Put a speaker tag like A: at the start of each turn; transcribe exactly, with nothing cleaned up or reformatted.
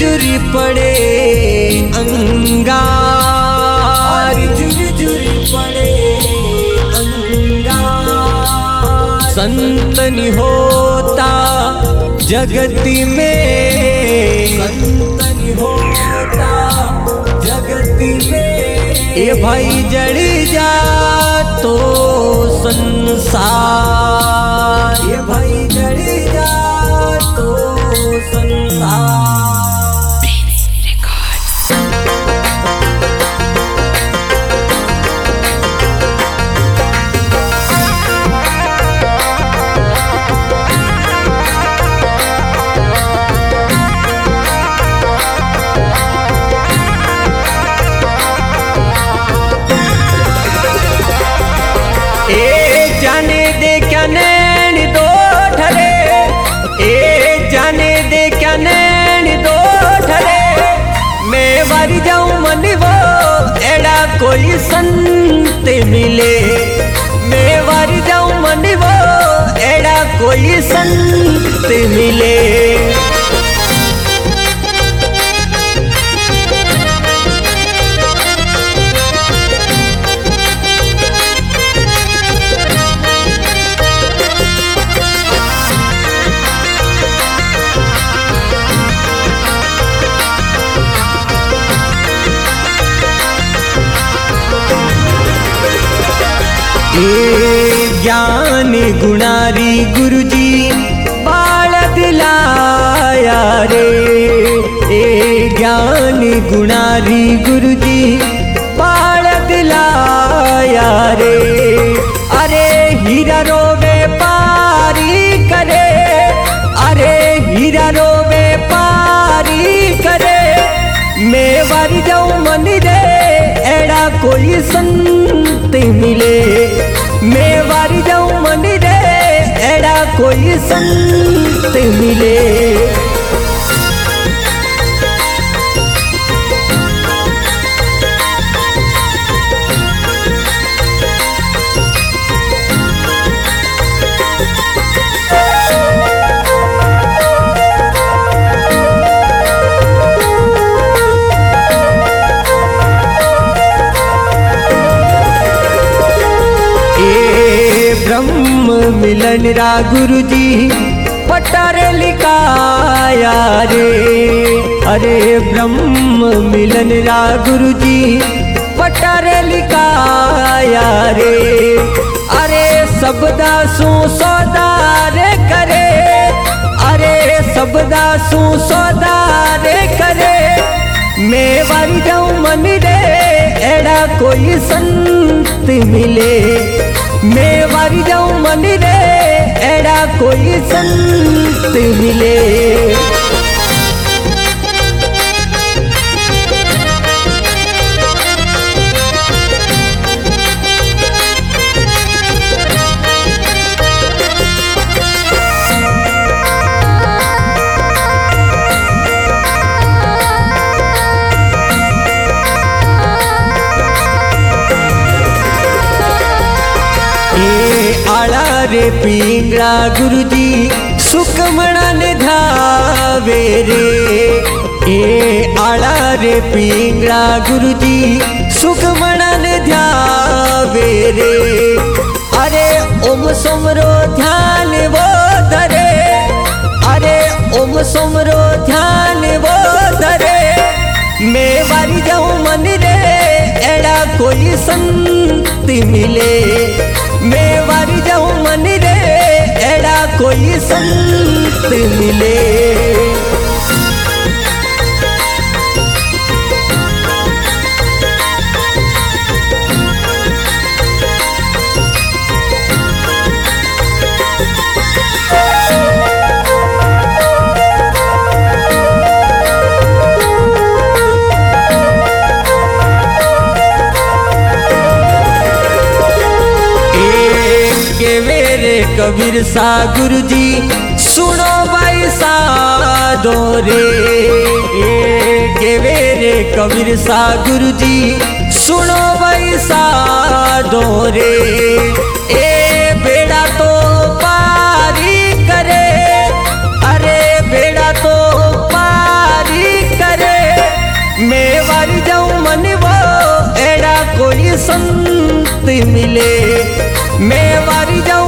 A: झुरझुरी पड़े अंगार, झुरझुरी पड़े अंगार। संतनि होता जगति में, संतनि होता जगति में। ये भाई जड़ जा तो संसार, ये भाई जड़ जा तो संसार। जाने दे क्या नैन दो ठरे, ए जाने दे क्या नैन दो ठरे। मैं वारी जाऊं मन वो एड़ा कोई संत मिले, मैं वारी जाऊं मन वो एड़ा कोई संत मिले। ए ज्ञान गुणारी गुरुजी बाल दिलाया रे, ए ज्ञान गुणारी गुरुजी बाल दिलाया रे। अरे हीरा रो व्यापारी करे, अरे हीरा रो व्यापारी करे। मैं वारी जाऊं मन रे एड़ा कोई संत मिले, मैं वारी जाऊं मन रे एड़ा कोई संत मिले। ब्रह्म मिलन रा गुरुजी पटर लिखाया रे, अरे ब्रह्म मिलन रा गुरुजी पटर लिखाया रे। अरे सबदा सु सौदार करे, अरे सबदा सु सौदार करे। मैं वारी जाऊं मन रे एड़ा कोई संत मिले, मैं वारी जाऊं मन रे एड़ा कोई संत मिले। आला रे पिंगला गुरुजी सुखमणा ने धावे रे, ए आला रे पिंगला गुरुजी सुखमणा ने ध्यावे रे। अरे ओम सोमरो ध्यान वो धरे, अरे ओम सोमरो ध्यान वो धरे। मैं वारी जाऊं मन रे एड़ा कोई संत मिले, मैं वारी जाऊं मन रे एड़ा कोई संत मिले। कबीर सा गुरुजी सुनो भाई साधो रे, के वेरे कबीर सा गुरुजी सुनो भाई साधो रे। ए बेड़ा तो पारी करे, अरे बेड़ा तो पारी संत मिले। मैं वारी जाऊं